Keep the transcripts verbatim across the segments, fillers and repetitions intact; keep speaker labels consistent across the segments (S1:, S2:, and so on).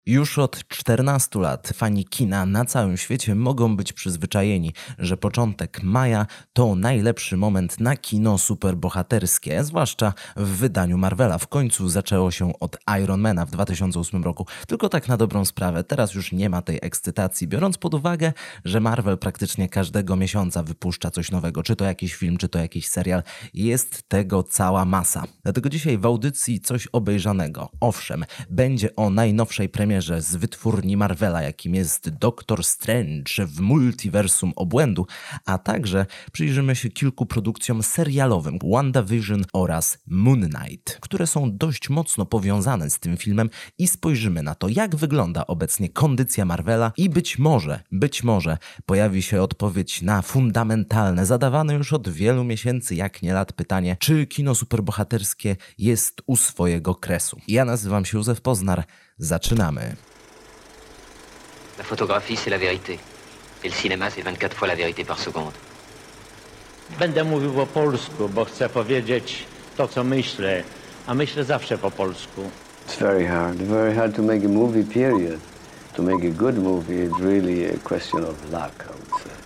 S1: Już od czternastu lat fani kina na całym świecie mogą być przyzwyczajeni, że początek maja to najlepszy moment na kino superbohaterskie, zwłaszcza w wydaniu Marvela. W końcu zaczęło się od Ironmana w dwa tysiące ósmym roku. Tylko tak na dobrą sprawę, teraz już nie ma tej ekscytacji, biorąc pod uwagę, że Marvel praktycznie każdego miesiąca wypuszcza coś nowego, czy to jakiś film, czy to jakiś serial. Jest tego cała masa. Dlatego dzisiaj w audycji coś obejrzanego. Owszem, będzie o najnowszej premierze z wytwórni Marvela, jakim jest Doctor Strange w multiversum obłędu, a także przyjrzymy się kilku produkcjom serialowym WandaVision oraz Moon Knight, które są dość mocno powiązane z tym filmem i spojrzymy na to, jak wygląda obecnie kondycja Marvela i być może, być może pojawi się odpowiedź na fundamentalne, zadawane już od wielu miesięcy, jak nie lat pytanie, czy kino superbohaterskie jest u swojego kresu. Ja nazywam się Józef Poznar. Zaczynamy.
S2: La photographie, c'est la vérité. Et le cinéma, c'est vingt-quatre fois la vérité par seconde.
S3: Będę mówił po polsku, bo chcę powiedzieć to, co myślę, a myślę zawsze po polsku.
S4: It's very hard, very hard to make a movie, period. To make a good movie, it's really a question of luck, I would say.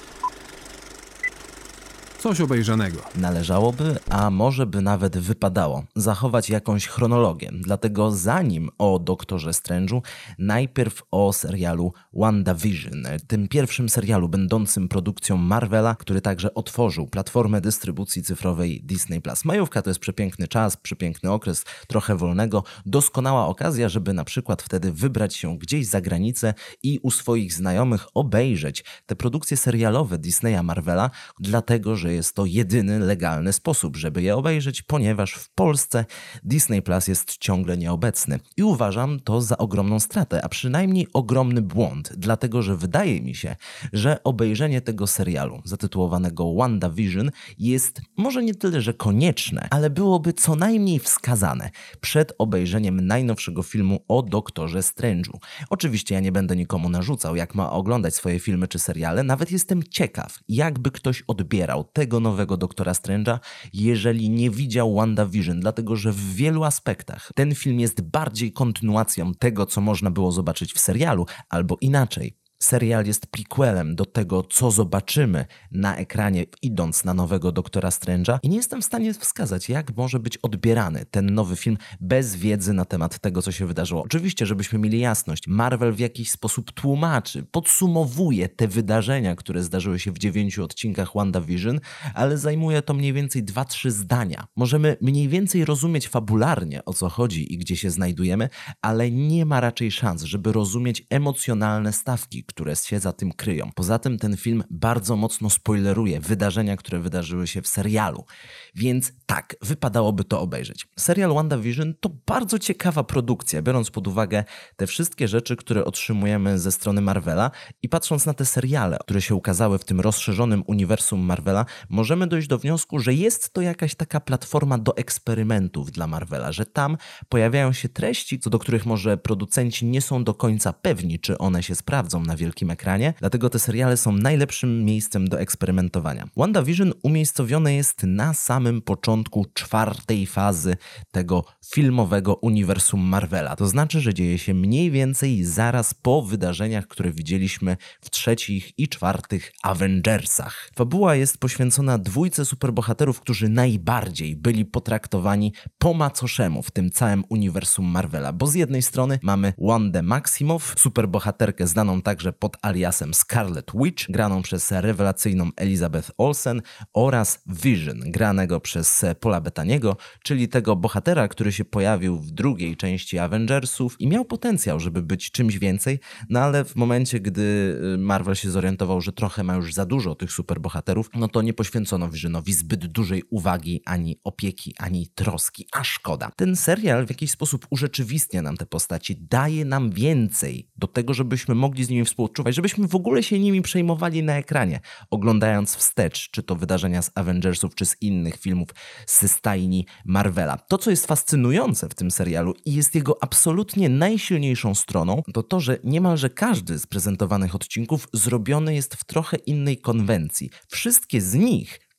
S5: Coś obejrzanego.
S1: Należałoby, a może by nawet wypadało, zachować jakąś chronologię. Dlatego zanim o Doktorze Strange'u, najpierw o serialu WandaVision, tym pierwszym serialu będącym produkcją Marvela, który także otworzył platformę dystrybucji cyfrowej Disney plus. Majówka to jest przepiękny czas, przepiękny okres, trochę wolnego, doskonała okazja, żeby na przykład wtedy wybrać się gdzieś za granicę i u swoich znajomych obejrzeć te produkcje serialowe Disneya Marvela, dlatego, że jest to jedyny legalny sposób, żeby je obejrzeć, ponieważ w Polsce Disney Plus jest ciągle nieobecny. I uważam to za ogromną stratę, a przynajmniej ogromny błąd, dlatego że wydaje mi się, że obejrzenie tego serialu zatytułowanego WandaVision jest może nie tyle, że konieczne, ale byłoby co najmniej wskazane przed obejrzeniem najnowszego filmu o Doktorze Strange'u. Oczywiście ja nie będę nikomu narzucał, jak ma oglądać swoje filmy czy seriale, nawet jestem ciekaw, jakby ktoś odbierał tego nowego Doktora Strange'a, jeżeli nie widział WandaVision, dlatego że w wielu aspektach ten film jest bardziej kontynuacją tego, co można było zobaczyć w serialu, albo inaczej. Serial jest prequelem do tego, co zobaczymy na ekranie, idąc na nowego Doktora Strange'a, i nie jestem w stanie wskazać, jak może być odbierany ten nowy film bez wiedzy na temat tego, co się wydarzyło. Oczywiście, żebyśmy mieli jasność, Marvel w jakiś sposób tłumaczy, podsumowuje te wydarzenia, które zdarzyły się w dziewięciu odcinkach WandaVision, ale zajmuje to mniej więcej dwa trzy zdania. Możemy mniej więcej rozumieć fabularnie, o co chodzi i gdzie się znajdujemy, ale nie ma raczej szans, żeby rozumieć emocjonalne stawki, które się za tym kryją. Poza tym ten film bardzo mocno spoileruje wydarzenia, które wydarzyły się w serialu. Więc tak, wypadałoby to obejrzeć. Serial WandaVision to bardzo ciekawa produkcja, biorąc pod uwagę te wszystkie rzeczy, które otrzymujemy ze strony Marvela, i patrząc na te seriale, które się ukazały w tym rozszerzonym uniwersum Marvela, możemy dojść do wniosku, że jest to jakaś taka platforma do eksperymentów dla Marvela, że tam pojawiają się treści, co do których może producenci nie są do końca pewni, czy one się sprawdzą na wielkim ekranie, dlatego te seriale są najlepszym miejscem do eksperymentowania. WandaVision umiejscowione jest na samym początku czwartej fazy tego filmowego uniwersum Marvela. To znaczy, że dzieje się mniej więcej zaraz po wydarzeniach, które widzieliśmy w trzecich i czwartych Avengersach. Fabuła jest poświęcona dwójce superbohaterów, którzy najbardziej byli potraktowani po macoszemu w tym całym uniwersum Marvela, bo z jednej strony mamy Wandę Maximoff, superbohaterkę znaną także pod aliasem Scarlet Witch, graną przez rewelacyjną Elizabeth Olsen, oraz Vision, granego przez Paula Bettaniego, czyli tego bohatera, który się pojawił w drugiej części Avengersów i miał potencjał, żeby być czymś więcej, no ale w momencie, gdy Marvel się zorientował, że trochę ma już za dużo tych superbohaterów, no to nie poświęcono Visionowi zbyt dużej uwagi, ani opieki, ani troski, a szkoda. Ten serial w jakiś sposób urzeczywistnia nam te postaci, daje nam więcej do tego, żebyśmy mogli z nimi współczuwać, żebyśmy w ogóle się nimi przejmowali na ekranie, oglądając wstecz, czy to wydarzenia z Avengersów, czy z innych filmów ze stajni Marvela. To, co jest fascynujące w tym serialu i jest jego absolutnie najsilniejszą stroną, to to, że niemalże każdy z prezentowanych odcinków zrobiony jest w trochę innej konwencji. Wszystkie z nich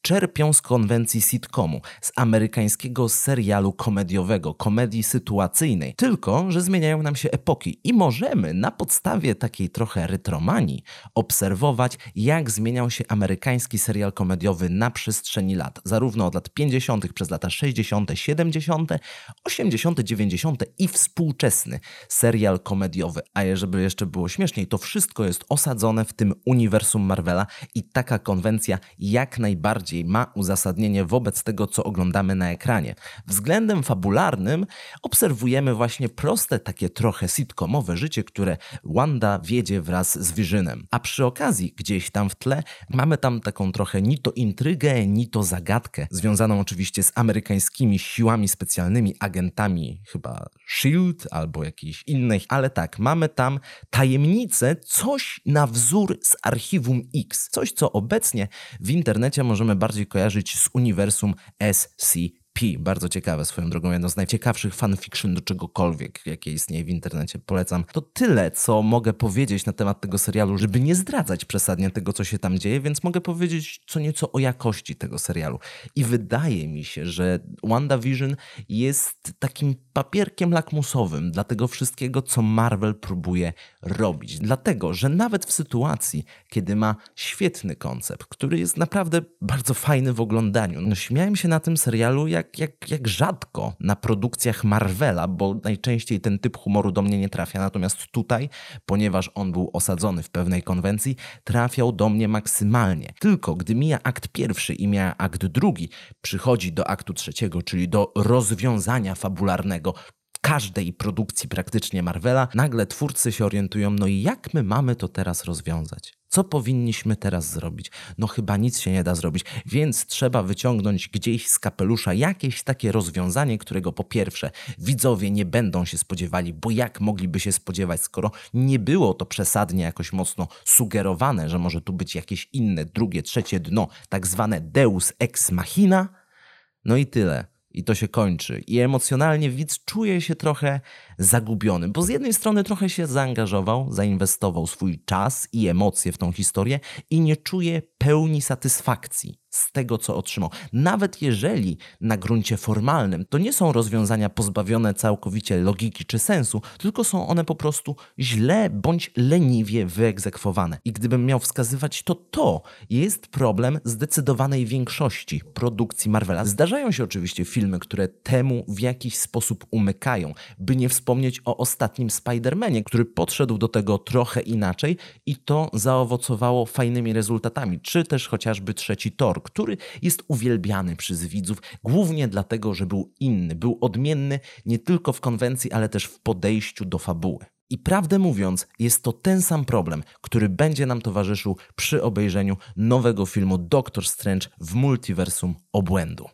S1: czerpią z konwencji sitcomu, z amerykańskiego serialu komediowego, komedii sytuacyjnej, tylko że zmieniają nam się epoki i możemy na podstawie takiej trochę retromanii obserwować, jak zmieniał się amerykański serial komediowy na przestrzeni lat, zarówno od lat pięćdziesiątych przez lata sześćdziesiąte, siedemdziesiąte, osiemdziesiąte, dziewięćdziesiąte i współczesny serial komediowy. A żeby jeszcze było śmieszniej, to wszystko jest osadzone w tym uniwersum Marvela i taka konwencja jak najbardziej ma uzasadnienie wobec tego, co oglądamy na ekranie. Względem fabularnym obserwujemy właśnie proste, takie trochę sitcomowe życie, które Wanda wiedzie wraz z Visionem. A przy okazji, gdzieś tam w tle, mamy tam taką trochę ni to intrygę, ni to zagadkę, związaną oczywiście z amerykańskimi siłami specjalnymi, agentami chyba SHIELD albo jakichś innych, ale tak, mamy tam tajemnicę, coś na wzór z Archiwum X. Coś, co obecnie w internecie możemy bardziej kojarzyć z uniwersum S C P. Bardzo ciekawe swoją drogą, jedno z najciekawszych fanfiction do czegokolwiek, jakie istnieje w internecie. Polecam. To tyle, co mogę powiedzieć na temat tego serialu, żeby nie zdradzać przesadnie tego, co się tam dzieje, więc mogę powiedzieć co nieco o jakości tego serialu. I wydaje mi się, że WandaVision jest takim papierkiem lakmusowym dla tego wszystkiego, co Marvel próbuje robić. Dlatego, że nawet w sytuacji, kiedy ma świetny koncept, który jest naprawdę bardzo fajny w oglądaniu, no śmiałem się na tym serialu jak Jak, jak, jak rzadko na produkcjach Marvela, bo najczęściej ten typ humoru do mnie nie trafia. Natomiast tutaj, ponieważ on był osadzony w pewnej konwencji, trafiał do mnie maksymalnie. Tylko gdy mija akt pierwszy i mija akt drugi, przychodzi do aktu trzeciego, czyli do rozwiązania fabularnego każdej produkcji praktycznie Marvela, nagle twórcy się orientują, no i jak my mamy to teraz rozwiązać? Co powinniśmy teraz zrobić? No chyba nic się nie da zrobić, więc trzeba wyciągnąć gdzieś z kapelusza jakieś takie rozwiązanie, którego po pierwsze widzowie nie będą się spodziewali, bo jak mogliby się spodziewać, skoro nie było to przesadnie jakoś mocno sugerowane, że może tu być jakieś inne, drugie, trzecie dno, tak zwane deus ex machina? No i tyle. I to się kończy. I emocjonalnie widz czuje się trochę zagubiony, bo z jednej strony trochę się zaangażował, zainwestował swój czas i emocje w tą historię i nie czuje pełni satysfakcji z tego, co otrzymał. Nawet jeżeli na gruncie formalnym to nie są rozwiązania pozbawione całkowicie logiki czy sensu, tylko są one po prostu źle bądź leniwie wyegzekwowane. I gdybym miał wskazywać, to to jest problem zdecydowanej większości produkcji Marvela. Zdarzają się oczywiście filmy, które temu w jakiś sposób umykają, by nie wspomnieć o ostatnim Spider-Manie, który podszedł do tego trochę inaczej i to zaowocowało fajnymi rezultatami, czy też chociażby trzeci Thor, który jest uwielbiany przez widzów, głównie dlatego, że był inny, był odmienny nie tylko w konwencji, ale też w podejściu do fabuły. I prawdę mówiąc, jest to ten sam problem, który będzie nam towarzyszył przy obejrzeniu nowego filmu Doctor Strange w multiversum obłędu.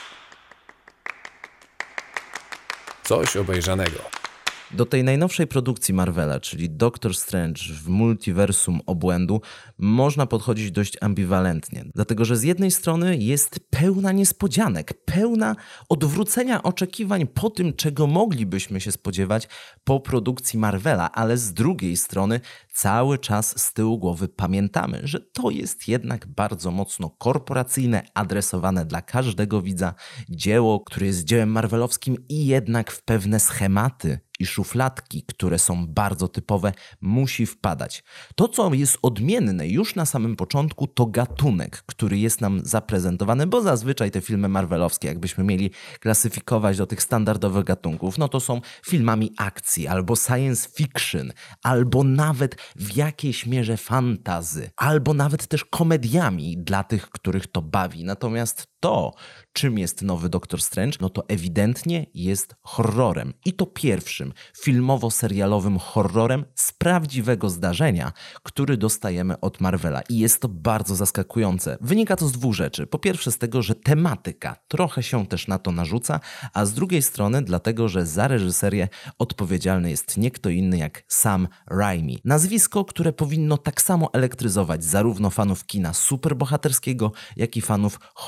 S5: Coś obejrzanego.
S1: Do tej najnowszej produkcji Marvela, czyli Doctor Strange w multiversum obłędu, można podchodzić dość ambiwalentnie. Dlatego, że z jednej strony jest pełna niespodzianek, pełna odwrócenia oczekiwań po tym, czego moglibyśmy się spodziewać po produkcji Marvela, ale z drugiej strony cały czas z tyłu głowy pamiętamy, że to jest jednak bardzo mocno korporacyjne, adresowane dla każdego widza dzieło, które jest dziełem marvelowskim i jednak w pewne schematy i szufladki, które są bardzo typowe, musi wpadać. To, co jest odmienne już na samym początku, to gatunek, który jest nam zaprezentowany, bo zazwyczaj te filmy marvelowskie, jakbyśmy mieli klasyfikować do tych standardowych gatunków, no to są filmami akcji, albo science fiction, albo nawet w jakiejś mierze fantasy, albo nawet też komediami dla tych, których to bawi. Natomiast to, czym jest nowy Doctor Strange, no to ewidentnie jest horrorem. I to pierwszym filmowo-serialowym horrorem z prawdziwego zdarzenia, który dostajemy od Marvela. I jest to bardzo zaskakujące. Wynika to z dwóch rzeczy. Po pierwsze z tego, że tematyka trochę się też na to narzuca, a z drugiej strony dlatego, że za reżyserię odpowiedzialny jest nie kto inny jak Sam Raimi. Nazwisko, które powinno tak samo elektryzować zarówno fanów kina superbohaterskiego, jak i fanów horrorów.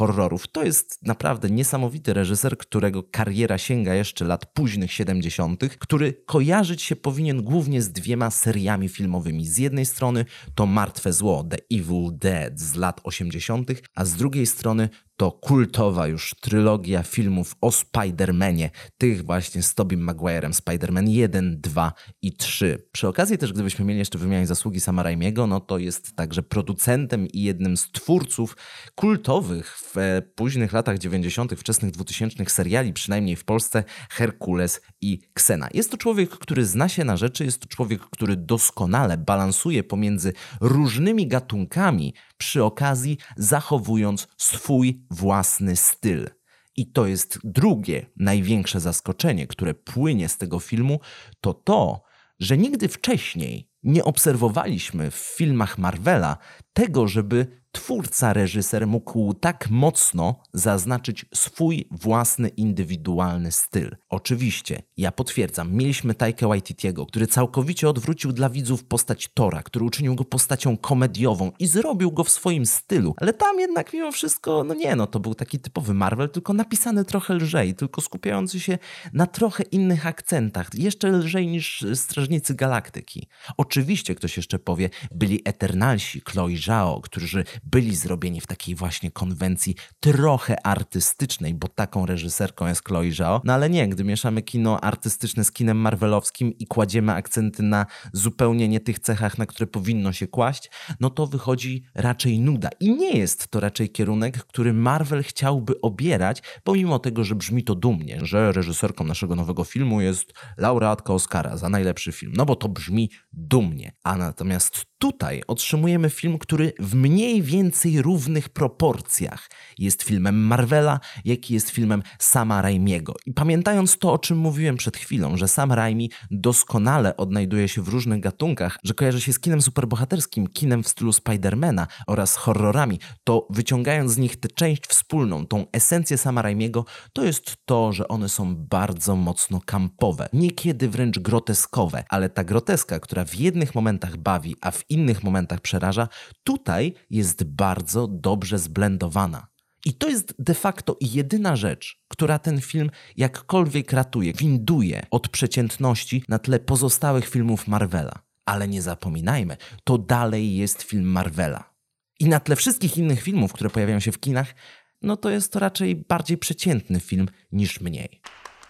S1: filmów. To jest naprawdę niesamowity reżyser, którego kariera sięga jeszcze lat późnych siedemdziesiątych, który kojarzyć się powinien głównie z dwiema seriami filmowymi. Z jednej strony to Martwe Zło, The Evil Dead z lat osiemdziesiątych, a z drugiej strony to kultowa już trylogia filmów o Spider-Manie, tych właśnie z Tobim Maguirem, Spider-Man jeden, dwa i trzy. Przy okazji też, gdybyśmy mieli jeszcze wymieniać zasługi Sama Raimiego, no to jest także producentem i jednym z twórców kultowych w późnych latach dziewięćdziesiątych, wczesnych dwutysięcznych seriali, przynajmniej w Polsce, Herkules i Xena. Jest to człowiek, który zna się na rzeczy, jest to człowiek, który doskonale balansuje pomiędzy różnymi gatunkami, przy okazji zachowując swój własny styl. I to jest drugie największe zaskoczenie, które płynie z tego filmu, to to, że nigdy wcześniej nie obserwowaliśmy w filmach Marvela tego, żeby twórca, reżyser mógł tak mocno zaznaczyć swój własny, indywidualny styl. Oczywiście, ja potwierdzam, mieliśmy Taikę Waititiego, który całkowicie odwrócił dla widzów postać Thora, który uczynił go postacią komediową i zrobił go w swoim stylu, ale tam jednak mimo wszystko, no nie, no to był taki typowy Marvel, tylko napisany trochę lżej, tylko skupiający się na trochę innych akcentach, jeszcze lżej niż Strażnicy Galaktyki. Oczywiście ktoś jeszcze powie, byli Eternalsi, Chloe Zhao, którzy byli zrobieni w takiej właśnie konwencji trochę artystycznej, bo taką reżyserką jest Chloe Zhao. No ale nie, gdy mieszamy kino artystyczne z kinem marvelowskim i kładziemy akcenty na zupełnie nie tych cechach, na które powinno się kłaść, no to wychodzi raczej nuda. I nie jest to raczej kierunek, który Marvel chciałby obierać, pomimo tego, że brzmi to dumnie, że reżyserką naszego nowego filmu jest laureatka Oscara za najlepszy film. No bo to brzmi dumnie. A natomiast tutaj otrzymujemy film, który w mniej więcej równych proporcjach jest filmem Marvela, jak i jest filmem Sama Raimiego. I pamiętając to, o czym mówiłem przed chwilą, że Sam Raimi doskonale odnajduje się w różnych gatunkach, że kojarzy się z kinem superbohaterskim, kinem w stylu Spidermana oraz horrorami, to wyciągając z nich tę część wspólną, tą esencję Sama Raimiego, to jest to, że one są bardzo mocno kampowe, niekiedy wręcz groteskowe, ale ta groteska, która w jednych momentach bawi, a w innych momentach przeraża, tutaj jest bardzo dobrze zblendowana. I to jest de facto jedyna rzecz, która ten film jakkolwiek ratuje, winduje od przeciętności na tle pozostałych filmów Marvela. Ale nie zapominajmy, to dalej jest film Marvela. I na tle wszystkich innych filmów, które pojawiają się w kinach, no to jest to raczej bardziej przeciętny film niż mniej.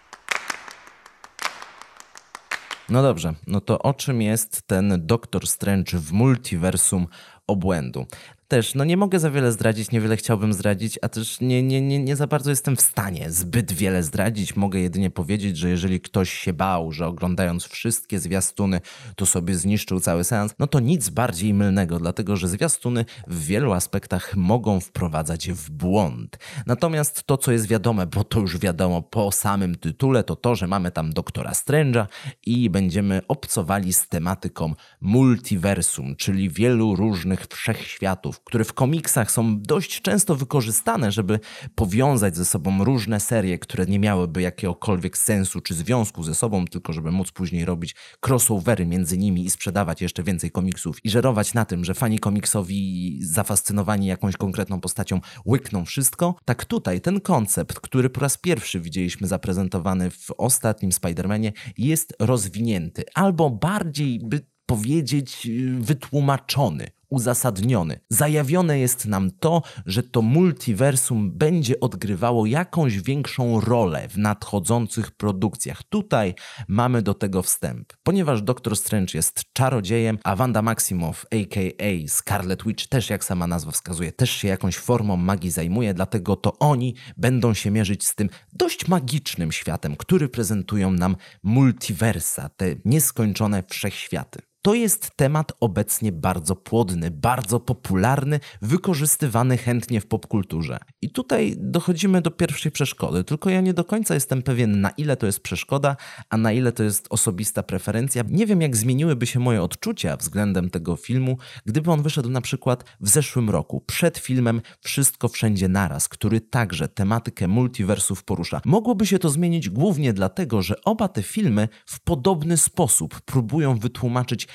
S1: No dobrze, no to o czym jest ten Doktor Strange w multiversum obłędu? Też, no nie mogę za wiele zdradzić, niewiele chciałbym zdradzić, a też nie, nie, nie, nie za bardzo jestem w stanie zbyt wiele zdradzić. Mogę jedynie powiedzieć, że jeżeli ktoś się bał, że oglądając wszystkie zwiastuny to sobie zniszczył cały seans, no to nic bardziej mylnego, dlatego że zwiastuny w wielu aspektach mogą wprowadzać w błąd. Natomiast to, co jest wiadome, bo to już wiadomo po samym tytule, to to, że mamy tam Doktora Strange'a i będziemy obcowali z tematyką multiversum, czyli wielu różnych wszechświatów, które w komiksach są dość często wykorzystane, żeby powiązać ze sobą różne serie, które nie miałyby jakiegokolwiek sensu czy związku ze sobą, tylko żeby móc później robić crossovery między nimi i sprzedawać jeszcze więcej komiksów i żerować na tym, że fani komiksowi zafascynowani jakąś konkretną postacią łykną wszystko. Tak tutaj ten koncept, który po raz pierwszy widzieliśmy zaprezentowany w ostatnim Spider-Manie, jest rozwinięty, albo bardziej by powiedzieć wytłumaczony, uzasadniony. Zajawione jest nam to, że to multiversum będzie odgrywało jakąś większą rolę w nadchodzących produkcjach. Tutaj mamy do tego wstęp. Ponieważ Doktor Strange jest czarodziejem, a Wanda Maximoff, a k a. Scarlet Witch, też jak sama nazwa wskazuje, też się jakąś formą magii zajmuje, dlatego to oni będą się mierzyć z tym dość magicznym światem, który prezentują nam multiversa, te nieskończone wszechświaty. To jest temat obecnie bardzo płodny, bardzo popularny, wykorzystywany chętnie w popkulturze. I tutaj dochodzimy do pierwszej przeszkody, tylko ja nie do końca jestem pewien, na ile to jest przeszkoda, a na ile to jest osobista preferencja. Nie wiem, jak zmieniłyby się moje odczucia względem tego filmu, gdyby on wyszedł na przykład w zeszłym roku, przed filmem Wszystko Wszędzie Naraz, który także tematykę multiversów porusza. Mogłoby się to zmienić głównie dlatego, że oba te filmy w podobny sposób próbują wytłumaczyć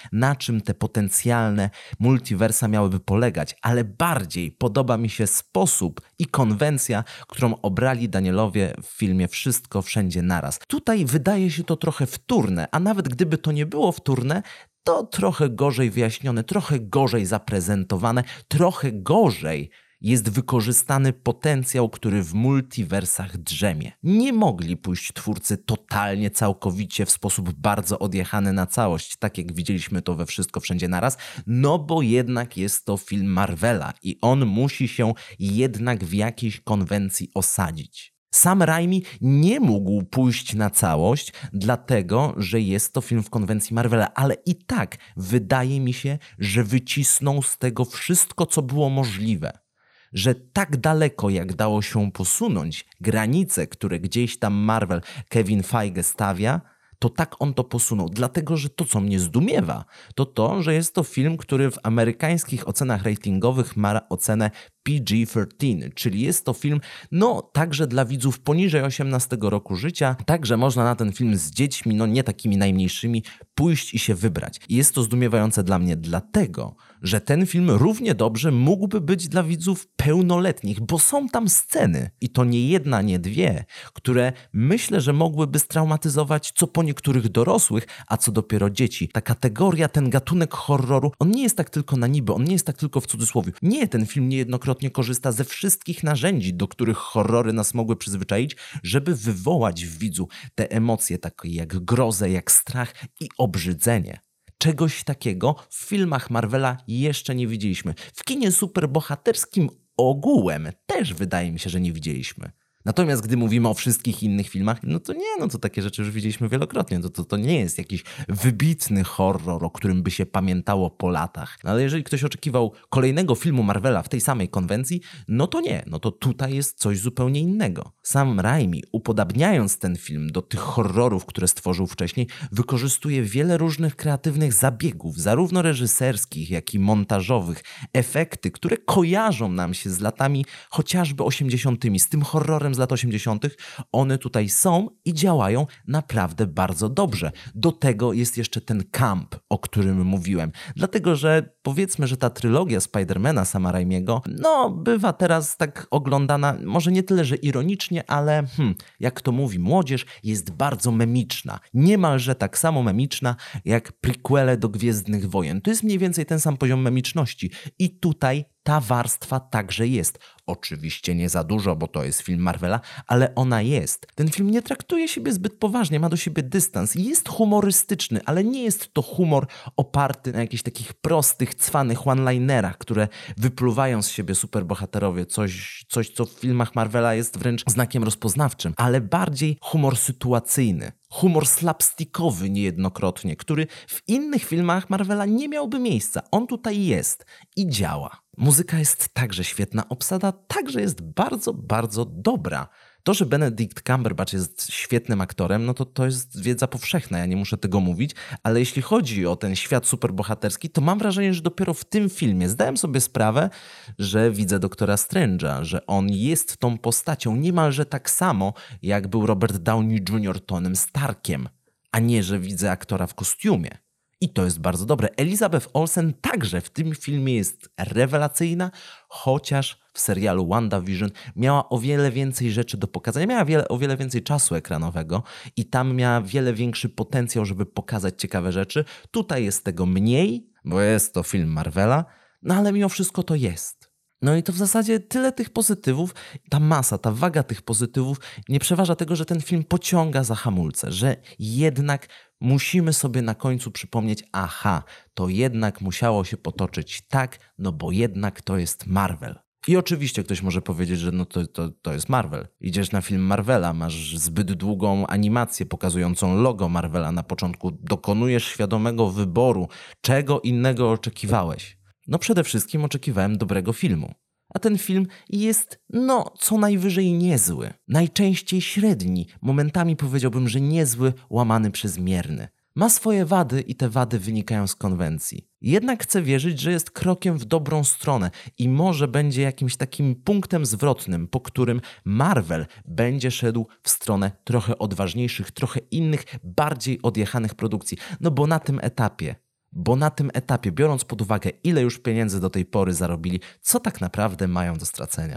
S1: na czym te potencjalne multiversa miałyby polegać, ale bardziej podoba mi się sposób i konwencja, którą obrali Danielowie w filmie Wszystko Wszędzie Naraz. Tutaj wydaje się to trochę wtórne, a nawet gdyby to nie było wtórne, to trochę gorzej wyjaśnione, trochę gorzej zaprezentowane, trochę gorzej jest wykorzystany potencjał, który w multiversach drzemie. Nie mogli pójść twórcy totalnie, całkowicie, w sposób bardzo odjechany na całość, tak jak widzieliśmy to we Wszystko Wszędzie Naraz, no bo jednak jest to film Marvela i on musi się jednak w jakiejś konwencji osadzić. Sam Raimi nie mógł pójść na całość, dlatego że jest to film w konwencji Marvela, ale i tak wydaje mi się, że wycisnął z tego wszystko, co było możliwe. Że tak daleko, jak dało się posunąć granice, które gdzieś tam Marvel, Kevin Feige stawia, to tak on to posunął. Dlatego, że to, co mnie zdumiewa, to to, że jest to film, który w amerykańskich ocenach ratingowych ma ocenę P G trzynaście, czyli jest to film, no, także dla widzów poniżej osiemnastego roku życia, także można na ten film z dziećmi, no nie takimi najmniejszymi, pójść i się wybrać. I jest to zdumiewające dla mnie dlatego, że ten film równie dobrze mógłby być dla widzów pełnoletnich, bo są tam sceny, i to nie jedna, nie dwie, które myślę, że mogłyby straumatyzować co po niektórych dorosłych, a co dopiero dzieci. Ta kategoria, ten gatunek horroru, on nie jest tak tylko na niby, on nie jest tak tylko w cudzysłowie. Nie, ten film niejednokrotnie korzysta ze wszystkich narzędzi, do których horrory nas mogły przyzwyczaić, żeby wywołać w widzu te emocje takie jak grozę, jak strach i obrzydzenie. Czegoś takiego w filmach Marvela jeszcze nie widzieliśmy. W kinie superbohaterskim ogółem też wydaje mi się, że nie widzieliśmy. Natomiast gdy mówimy o wszystkich innych filmach, no to nie, no to takie rzeczy już widzieliśmy wielokrotnie. To, to, to nie jest jakiś wybitny horror, o którym by się pamiętało po latach. No ale jeżeli ktoś oczekiwał kolejnego filmu Marvela w tej samej konwencji, no to nie, no to tutaj jest coś zupełnie innego. Sam Raimi, upodabniając ten film do tych horrorów, które stworzył wcześniej, wykorzystuje wiele różnych kreatywnych zabiegów, zarówno reżyserskich, jak i montażowych, efekty, które kojarzą nam się z latami chociażby osiemdziesiątymi, z tym horrorem z lat osiemdziesiątych, one tutaj są i działają naprawdę bardzo dobrze. Do tego jest jeszcze ten camp, o którym mówiłem. Dlatego, że powiedzmy, że ta trylogia Spidermana sama Raimiego, no bywa teraz tak oglądana, może nie tyle, że ironicznie, ale hmm, jak to mówi młodzież, jest bardzo memiczna. Niemalże tak samo memiczna jak prequele do Gwiezdnych Wojen. To jest mniej więcej ten sam poziom memiczności. I tutaj ta warstwa także jest. Oczywiście nie za dużo, bo to jest film Marvela, ale ona jest. Ten film nie traktuje siebie zbyt poważnie, ma do siebie dystans. Jest humorystyczny, ale nie jest to humor oparty na jakichś takich prostych, cwanych one-linerach, które wypluwają z siebie superbohaterowie. Coś, coś, co w filmach Marvela jest wręcz znakiem rozpoznawczym, ale bardziej humor sytuacyjny. Humor slapstickowy niejednokrotnie, który w innych filmach Marvela nie miałby miejsca. On tutaj jest i działa. Muzyka jest także świetna, obsada także jest bardzo, bardzo dobra. To, że Benedict Cumberbatch jest świetnym aktorem, no to to jest wiedza powszechna, ja nie muszę tego mówić, ale jeśli chodzi o ten świat superbohaterski, to mam wrażenie, że dopiero w tym filmie zdałem sobie sprawę, że widzę doktora Strange'a, że on jest tą postacią niemalże tak samo, jak był Robert Downey junior Tonym Starkiem, a nie, że widzę aktora w kostiumie. I to jest bardzo dobre. Elizabeth Olsen także w tym filmie jest rewelacyjna, chociaż w serialu WandaVision miała o wiele więcej rzeczy do pokazania. Miała wiele, o wiele więcej czasu ekranowego i tam miała wiele większy potencjał, żeby pokazać ciekawe rzeczy. Tutaj jest tego mniej, bo jest to film Marvela, no ale mimo wszystko to jest. No i to w zasadzie tyle tych pozytywów, ta masa, ta waga tych pozytywów nie przeważa tego, że ten film pociąga za hamulce, że jednak musimy sobie na końcu przypomnieć, aha, to jednak musiało się potoczyć tak, no bo jednak to jest Marvel. I oczywiście ktoś może powiedzieć, że no to, to, to jest Marvel. Idziesz na film Marvela, masz zbyt długą animację pokazującą logo Marvela na początku, dokonujesz świadomego wyboru, czego innego oczekiwałeś. No przede wszystkim oczekiwałem dobrego filmu. A ten film jest, no, co najwyżej niezły. Najczęściej średni, momentami powiedziałbym, że niezły, łamany przez mierny. Ma swoje wady i te wady wynikają z konwencji. Jednak chcę wierzyć, że jest krokiem w dobrą stronę i może będzie jakimś takim punktem zwrotnym, po którym Marvel będzie szedł w stronę trochę odważniejszych, trochę innych, bardziej odjechanych produkcji. No bo na tym etapie Bo na tym etapie, biorąc pod uwagę, ile już pieniędzy do tej pory zarobili, co tak naprawdę mają do stracenia?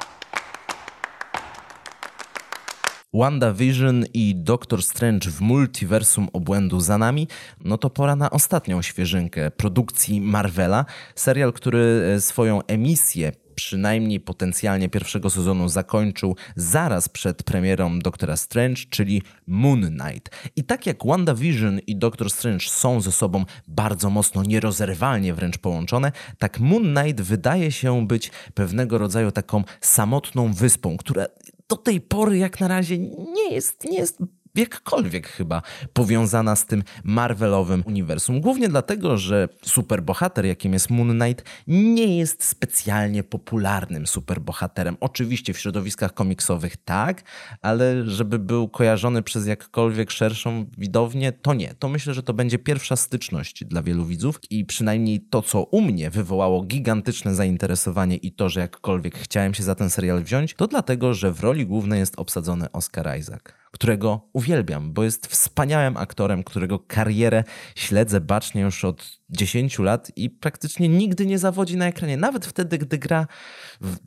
S1: WandaVision i Doctor Strange w multiversum obłędu za nami, no to pora na ostatnią świeżynkę produkcji Marvela. Serial, który swoją emisję przynajmniej potencjalnie pierwszego sezonu zakończył zaraz przed premierą Doktora Strange, czyli Moon Knight. I tak jak WandaVision i Doctor Strange są ze sobą bardzo mocno, nierozerwalnie wręcz połączone, tak Moon Knight wydaje się być pewnego rodzaju taką samotną wyspą, która do tej pory jak na razie nie jest, nie jest jakkolwiek chyba powiązana z tym Marvelowym uniwersum. Głównie dlatego, że superbohater, jakim jest Moon Knight, nie jest specjalnie popularnym superbohaterem. Oczywiście w środowiskach komiksowych tak, ale żeby był kojarzony przez jakkolwiek szerszą widownię, to nie. To myślę, że to będzie pierwsza styczność dla wielu widzów i przynajmniej to, co u mnie wywołało gigantyczne zainteresowanie i to, że jakkolwiek chciałem się za ten serial wziąć, to dlatego, że w roli głównej jest obsadzony Oscar Isaac, którego uwielbiam, bo jest wspaniałym aktorem, którego karierę śledzę bacznie już od dziesięciu lat i praktycznie nigdy nie zawodzi na ekranie. Nawet wtedy, gdy gra w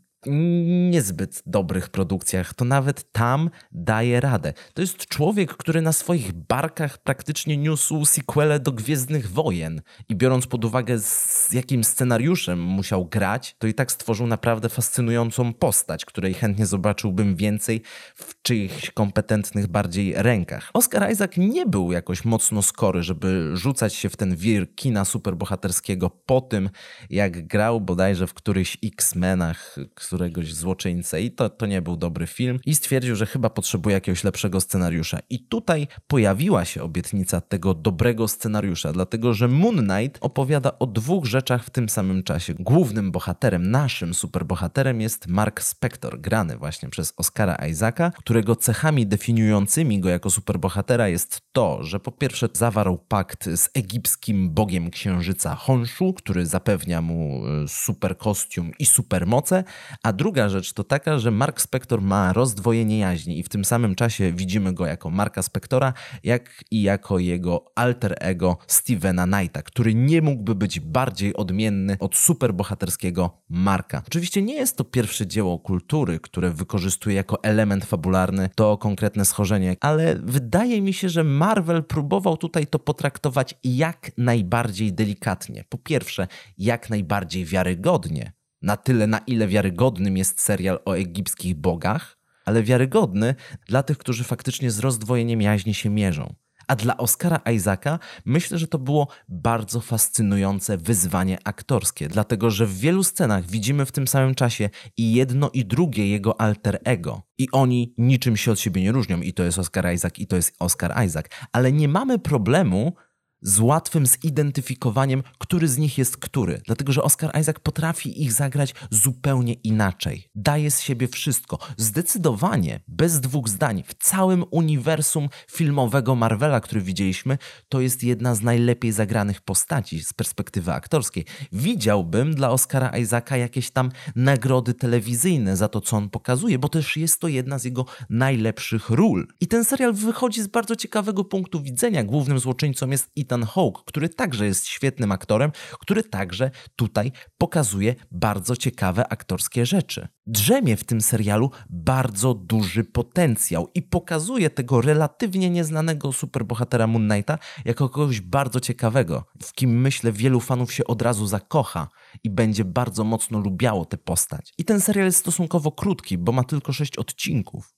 S1: niezbyt dobrych produkcjach, to nawet tam daje radę. To jest człowiek, który na swoich barkach praktycznie niósł sequele do Gwiezdnych Wojen i biorąc pod uwagę z jakim scenariuszem musiał grać, to i tak stworzył naprawdę fascynującą postać, której chętnie zobaczyłbym więcej w czyichś kompetentnych bardziej rękach. Oscar Isaac nie był jakoś mocno skory, żeby rzucać się w ten wir kina superbohaterskiego po tym, jak grał bodajże w którychś X-Menach, któregoś złoczyńcę i to, to nie był dobry film i stwierdził, że chyba potrzebuje jakiegoś lepszego scenariusza. I tutaj pojawiła się obietnica tego dobrego scenariusza, dlatego że Moon Knight opowiada o dwóch rzeczach w tym samym czasie. Głównym bohaterem, naszym superbohaterem jest Mark Spector, grany właśnie przez Oscara Isaaca, którego cechami definiującymi go jako superbohatera jest to, że po pierwsze zawarł pakt z egipskim bogiem księżyca Honshu, który zapewnia mu super kostium i supermoce, a druga rzecz to taka, że Mark Spector ma rozdwojenie jaźni i w tym samym czasie widzimy go jako Marka Spectora, jak i jako jego alter ego Stevena Knighta, który nie mógłby być bardziej odmienny od superbohaterskiego Marka. Oczywiście nie jest to pierwsze dzieło kultury, które wykorzystuje jako element fabularny to konkretne schorzenie, ale wydaje mi się, że Marvel próbował tutaj to potraktować jak najbardziej delikatnie. Po pierwsze, jak najbardziej wiarygodnie. Na tyle, na ile wiarygodnym jest serial o egipskich bogach, ale wiarygodny dla tych, którzy faktycznie z rozdwojeniem jaźni się mierzą. A dla Oscara Isaaca myślę, że to było bardzo fascynujące wyzwanie aktorskie, dlatego że w wielu scenach widzimy w tym samym czasie i jedno i drugie jego alter ego. I oni niczym się od siebie nie różnią. I to jest Oscar Isaac, i to jest Oscar Isaac. Ale nie mamy problemu z łatwym zidentyfikowaniem, który z nich jest który. Dlatego, że Oscar Isaac potrafi ich zagrać zupełnie inaczej. Daje z siebie wszystko. Zdecydowanie, bez dwóch zdań, w całym uniwersum filmowego Marvela, który widzieliśmy, to jest jedna z najlepiej zagranych postaci z perspektywy aktorskiej. Widziałbym dla Oscara Isaaca jakieś tam nagrody telewizyjne za to, co on pokazuje, bo też jest to jedna z jego najlepszych ról. I ten serial wychodzi z bardzo ciekawego punktu widzenia. Głównym złoczyńcą jest Ethan Hawke, który także jest świetnym aktorem, który także tutaj pokazuje bardzo ciekawe aktorskie rzeczy. Drzemie w tym serialu bardzo duży potencjał i pokazuje tego relatywnie nieznanego superbohatera Moon Knighta jako kogoś bardzo ciekawego, w kim myślę wielu fanów się od razu zakocha i będzie bardzo mocno lubiało tę postać. I ten serial jest stosunkowo krótki, bo ma tylko sześć odcinków.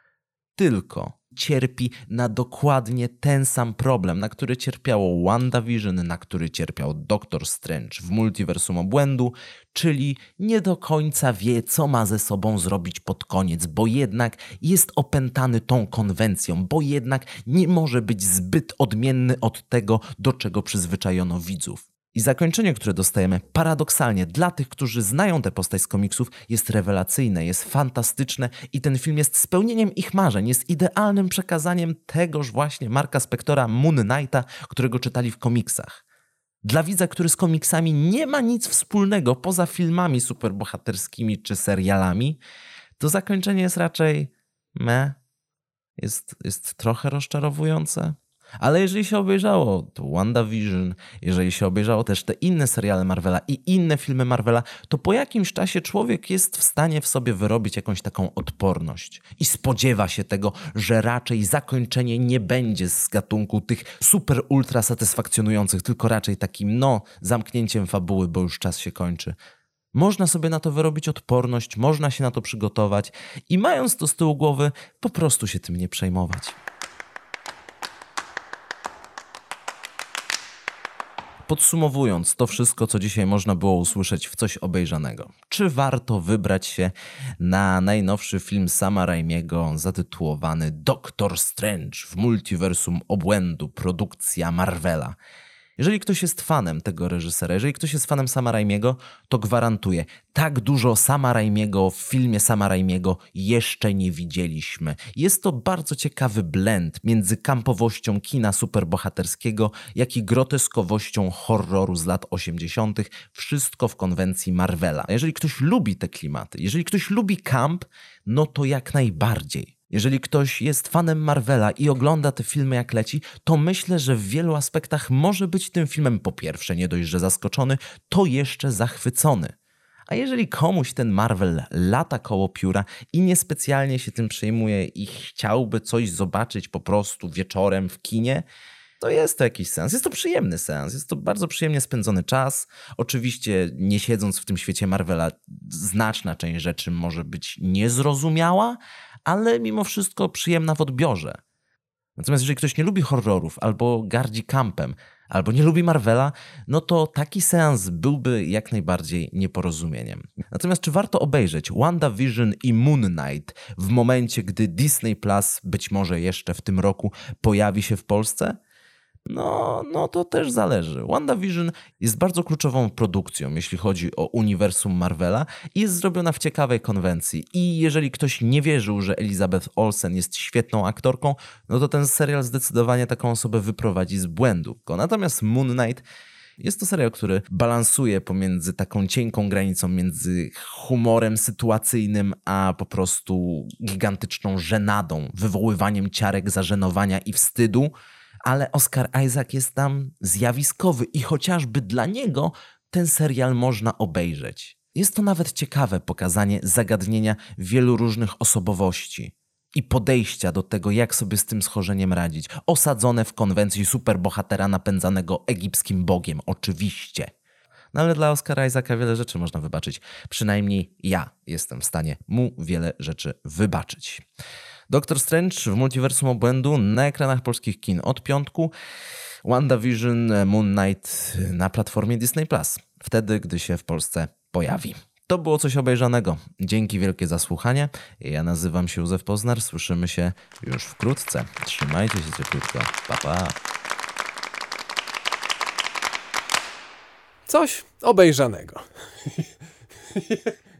S1: Tylko cierpi na dokładnie ten sam problem, na który cierpiało WandaVision, na który cierpiał Doctor Strange w multiversum obłędu, czyli nie do końca wie, co ma ze sobą zrobić pod koniec, bo jednak jest opętany tą konwencją, bo jednak nie może być zbyt odmienny od tego, do czego przyzwyczajono widzów. I zakończenie, które dostajemy, paradoksalnie dla tych, którzy znają tę postać z komiksów, jest rewelacyjne, jest fantastyczne i ten film jest spełnieniem ich marzeń, jest idealnym przekazaniem tegoż właśnie Marka Spectora, Moon Knighta, którego czytali w komiksach. Dla widza, który z komiksami nie ma nic wspólnego poza filmami superbohaterskimi czy serialami, to zakończenie jest raczej meh, jest, jest trochę rozczarowujące. Ale jeżeli się obejrzało to WandaVision, jeżeli się obejrzało też te inne seriale Marvela i inne filmy Marvela, to po jakimś czasie człowiek jest w stanie w sobie wyrobić jakąś taką odporność i spodziewa się tego, że raczej zakończenie nie będzie z gatunku tych super ultra satysfakcjonujących, tylko raczej takim no zamknięciem fabuły, bo już czas się kończy. Można sobie na to wyrobić odporność, można się na to przygotować i mając to z tyłu głowy, po prostu się tym nie przejmować. Podsumowując to wszystko, co dzisiaj można było usłyszeć w Coś obejrzanego. Czy warto wybrać się na najnowszy film Sama Raimiego zatytułowany Doctor Strange w multiversum obłędu, produkcja Marvela? Jeżeli ktoś jest fanem tego reżysera, jeżeli ktoś jest fanem Sama Raimiego, to gwarantuję, tak dużo Sama Raimiego w filmie Sama Raimiego jeszcze nie widzieliśmy. Jest to bardzo ciekawy blend między kampowością kina superbohaterskiego, jak i groteskowością horroru z lat osiemdziesiątych. Wszystko w konwencji Marvela. A jeżeli ktoś lubi te klimaty, jeżeli ktoś lubi camp, no to jak najbardziej. Jeżeli ktoś jest fanem Marvela i ogląda te filmy jak leci, to myślę, że w wielu aspektach może być tym filmem po pierwsze nie dość, że zaskoczony, to jeszcze zachwycony. A jeżeli komuś ten Marvel lata koło pióra i niespecjalnie się tym przejmuje i chciałby coś zobaczyć po prostu wieczorem w kinie, to jest to jakiś seans. Jest to przyjemny seans, jest to bardzo przyjemnie spędzony czas. Oczywiście nie siedząc w tym świecie Marvela, znaczna część rzeczy może być niezrozumiała, ale mimo wszystko przyjemna w odbiorze. Natomiast jeżeli ktoś nie lubi horrorów, albo gardzi campem, albo nie lubi Marvela, no to taki seans byłby jak najbardziej nieporozumieniem. Natomiast czy warto obejrzeć WandaVision i Moon Knight w momencie, gdy Disney Plus być może jeszcze w tym roku pojawi się w Polsce? No, no to też zależy. WandaVision jest bardzo kluczową produkcją, jeśli chodzi o uniwersum Marvela i jest zrobiona w ciekawej konwencji. I jeżeli ktoś nie wierzył, że Elizabeth Olsen jest świetną aktorką, no to ten serial zdecydowanie taką osobę wyprowadzi z błędu. Natomiast Moon Knight jest to serial, który balansuje pomiędzy taką cienką granicą między humorem sytuacyjnym, a po prostu gigantyczną żenadą, wywoływaniem ciarek zażenowania i wstydu. Ale Oscar Isaac jest tam zjawiskowy i chociażby dla niego ten serial można obejrzeć. Jest to nawet ciekawe pokazanie zagadnienia wielu różnych osobowości i podejścia do tego, jak sobie z tym schorzeniem radzić. Osadzone w konwencji superbohatera napędzanego egipskim bogiem, oczywiście. No ale dla Oscara Isaaca wiele rzeczy można wybaczyć. Przynajmniej ja jestem w stanie mu wiele rzeczy wybaczyć. Doctor Strange w multiversum obłędu na ekranach polskich kin od piątku. WandaVision, Moon Knight na platformie Disney Plus. Wtedy, gdy się w Polsce pojawi. To było Coś obejrzanego. Dzięki wielkie za słuchanie. Ja nazywam się Józef Poznar. Słyszymy się już wkrótce. Trzymajcie się cieplutko. Pa, pa.
S5: Coś obejrzanego.